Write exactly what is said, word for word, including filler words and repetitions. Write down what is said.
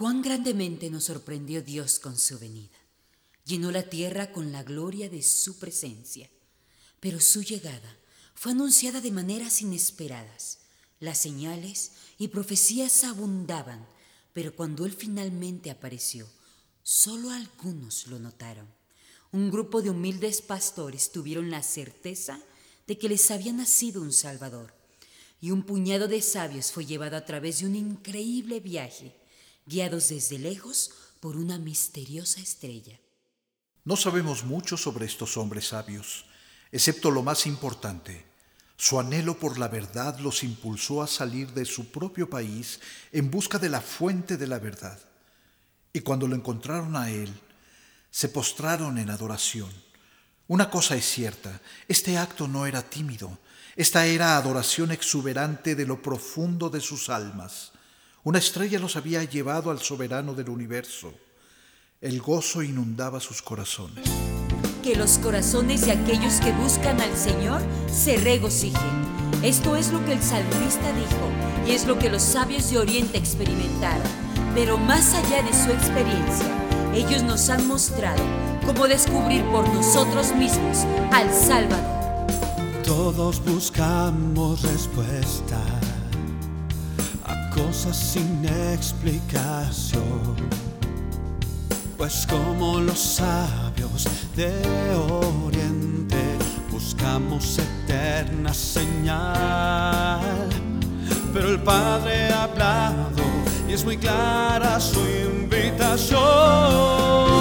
Cuán grandemente nos sorprendió Dios con su venida. Llenó la tierra con la gloria de su presencia. Pero su llegada fue anunciada de maneras inesperadas. Las señales y profecías abundaban, pero cuando Él finalmente apareció, solo algunos lo notaron. Un grupo de humildes pastores tuvieron la certeza de que les había nacido un Salvador, y un puñado de sabios fue llevado a través de un increíble viaje, guiados desde lejos por una misteriosa estrella. No sabemos mucho sobre estos hombres sabios, excepto lo más importante. Su anhelo por la verdad los impulsó a salir de su propio país en busca de la fuente de la verdad. Y cuando lo encontraron a él, se postraron en adoración. Una cosa es cierta, este acto no era tímido, esta era adoración exuberante de lo profundo de sus almas. Una estrella los había llevado al soberano del universo. El gozo inundaba sus corazones. Que los corazones de aquellos que buscan al Señor se regocijen. Esto es lo que el salmista dijo y es lo que los sabios de Oriente experimentaron. Pero más allá de su experiencia, ellos nos han mostrado cómo descubrir por nosotros mismos al Salvador. Todos buscamos respuesta a cosas sin explicación, pues como los sabios de Oriente buscamos eterna señal. Pero el Padre ha hablado y es muy clara su invitación.